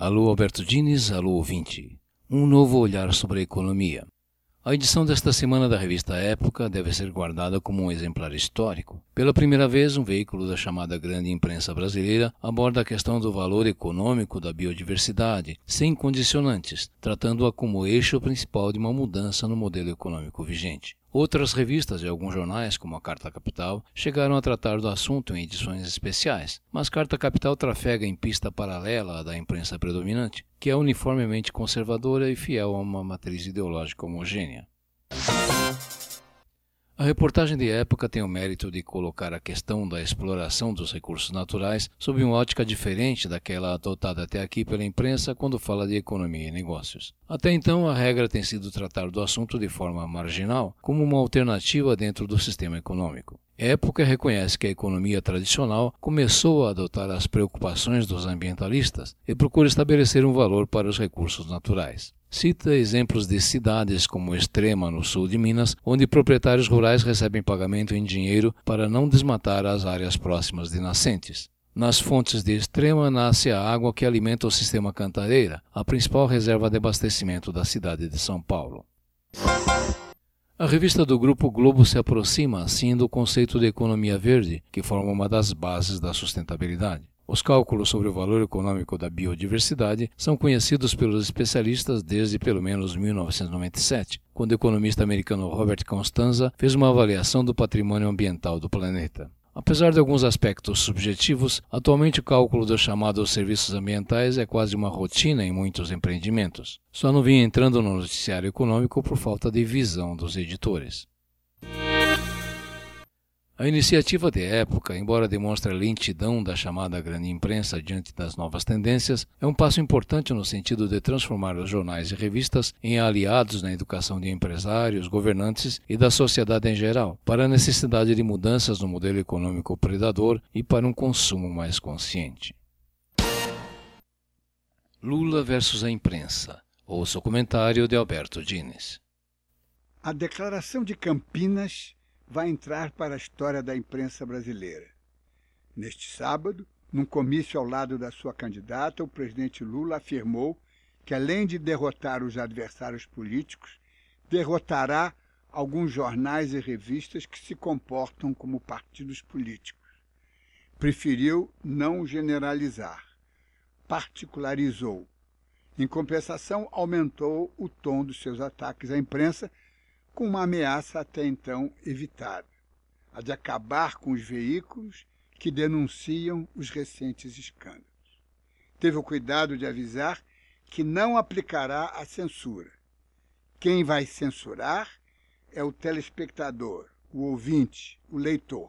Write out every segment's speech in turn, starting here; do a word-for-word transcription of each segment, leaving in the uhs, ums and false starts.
Alô Alberto Diniz, alô ouvinte. Um novo olhar sobre a economia. A edição desta semana da revista Época deve ser guardada como um exemplar histórico. Pela primeira vez, um veículo da chamada grande imprensa brasileira aborda a questão do valor econômico da biodiversidade, sem condicionantes, tratando-a como eixo principal de uma mudança no modelo econômico vigente. Outras revistas e alguns jornais, como a Carta Capital, chegaram a tratar do assunto em edições especiais, mas Carta Capital trafega em pista paralela à da imprensa predominante, que é uniformemente conservadora e fiel a uma matriz ideológica homogênea. A reportagem de Época tem o mérito de colocar a questão da exploração dos recursos naturais sob uma ótica diferente daquela adotada até aqui pela imprensa quando fala de economia e negócios. Até então, a regra tem sido tratar do assunto de forma marginal, como uma alternativa dentro do sistema econômico. Época reconhece que a economia tradicional começou a adotar as preocupações dos ambientalistas e procura estabelecer um valor para os recursos naturais. Cita exemplos de cidades como Extrema, no sul de Minas, onde proprietários rurais recebem pagamento em dinheiro para não desmatar as áreas próximas de nascentes. Nas fontes de Extrema nasce a água que alimenta o sistema Cantareira, a principal reserva de abastecimento da cidade de São Paulo. A revista do Grupo Globo se aproxima, assim, do conceito de economia verde, que forma uma das bases da sustentabilidade. Os cálculos sobre o valor econômico da biodiversidade são conhecidos pelos especialistas desde pelo menos mil novecentos e noventa e sete, quando o economista americano Robert Constanza fez uma avaliação do patrimônio ambiental do planeta. Apesar de alguns aspectos subjetivos, atualmente o cálculo dos chamados serviços ambientais é quase uma rotina em muitos empreendimentos. Só não vinha entrando no noticiário econômico por falta de visão dos editores. A iniciativa de Época, embora demonstre a lentidão da chamada grande imprensa diante das novas tendências, é um passo importante no sentido de transformar os jornais e revistas em aliados na educação de empresários, governantes e da sociedade em geral, para a necessidade de mudanças no modelo econômico predador e para um consumo mais consciente. Lula versus a imprensa. Ouça o comentário de Alberto Diniz. A Declaração de Campinas vai entrar para a história da imprensa brasileira. Neste sábado, num comício ao lado da sua candidata, o presidente Lula afirmou que, além de derrotar os adversários políticos, derrotará alguns jornais e revistas que se comportam como partidos políticos. Preferiu não generalizar, particularizou. Em compensação, aumentou o tom dos seus ataques à imprensa, com uma ameaça até então evitada, a de acabar com os veículos que denunciam os recentes escândalos. Teve o cuidado de avisar que não aplicará a censura. Quem vai censurar é o telespectador, o ouvinte, o leitor.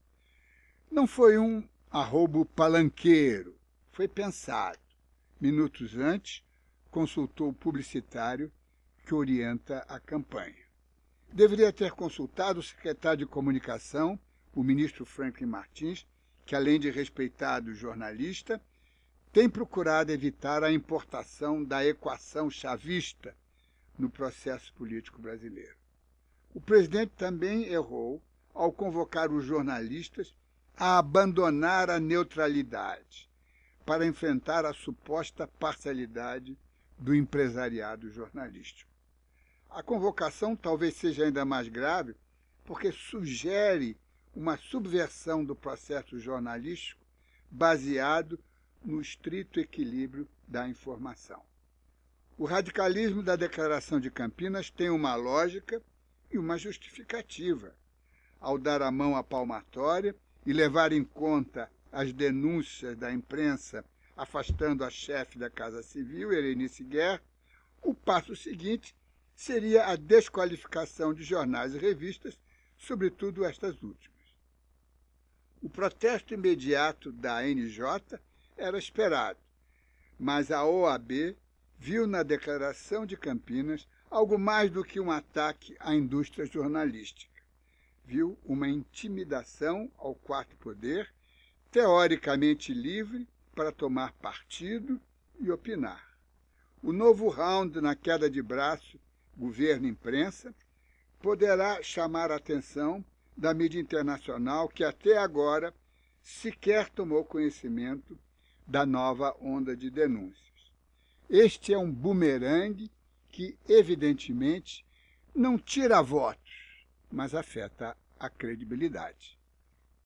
Não foi um arrobo palanqueiro, foi pensado. Minutos antes, consultou o publicitário que orienta a campanha. Deveria ter consultado o secretário de Comunicação, o ministro Franklin Martins, que, além de respeitado jornalista, tem procurado evitar a importação da equação chavista no processo político brasileiro. O presidente também errou ao convocar os jornalistas a abandonar a neutralidade para enfrentar a suposta parcialidade do empresariado jornalístico. A convocação talvez seja ainda mais grave porque sugere uma subversão do processo jornalístico baseado no estrito equilíbrio da informação. O radicalismo da Declaração de Campinas tem uma lógica e uma justificativa. Ao dar a mão à palmatória e levar em conta as denúncias da imprensa afastando a chefe da Casa Civil, Erenice Guerra, o passo seguinte seria a desqualificação de jornais e revistas, sobretudo estas últimas. O protesto imediato da N J era esperado, mas a O A B viu na Declaração de Campinas algo mais do que um ataque à indústria jornalística. Viu uma intimidação ao quarto poder, teoricamente livre para tomar partido e opinar. O novo round na queda de braço governo-imprensa, poderá chamar a atenção da mídia internacional que até agora sequer tomou conhecimento da nova onda de denúncias. Este é um bumerangue que, evidentemente, não tira votos, mas afeta a credibilidade.